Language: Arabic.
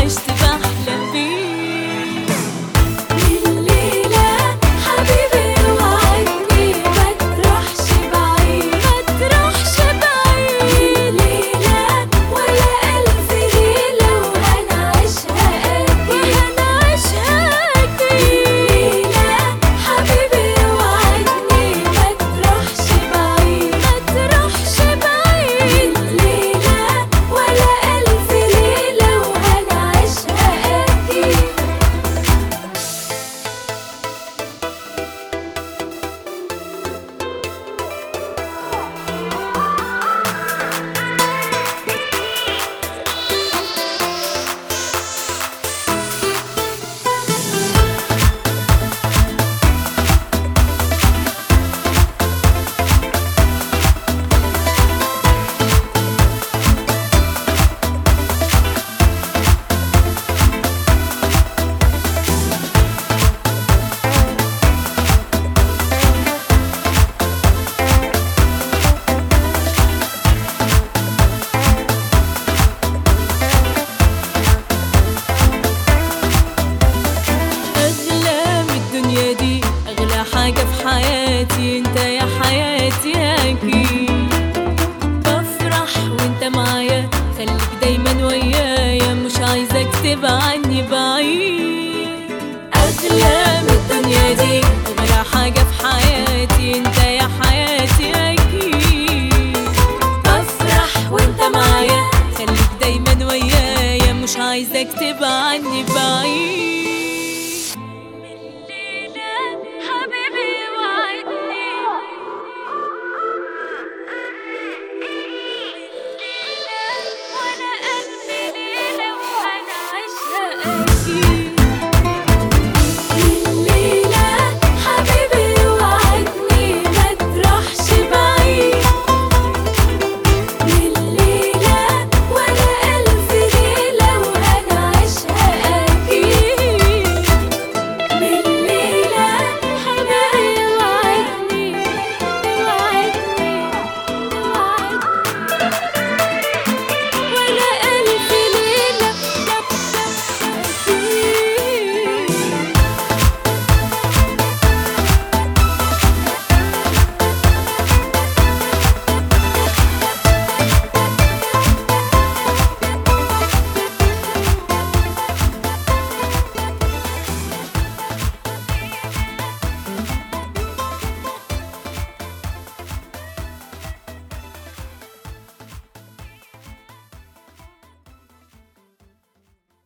عشت بحلم بيه. الليلة حبيبي وعدني ما تروحش بعيد، ما تروحش بعيد. الليلة ولا ألف ليلة وهنعيشها أكيد، وهنعيشها أكيد. الليلة حبيبي وعدني ما تروحش بعيد، ما تروحش بعيد. الليلة ولا ألف ليلة وهنعيشها أكيد. أغلى من الدنيا دي، أغلى حاجة في حياتي انت يا حياتي أكيد. بفرح وانت معايا، خليك دايما ويايا، مش عايزك تبقى عني بعيد. أغلى من الدنيا دي، أغلى حاجة في حياتي انت يا حياتي أكيد. بفرح وانت معايا، خليك دايما ويايا، مش عايزك تبقى عني بعيد.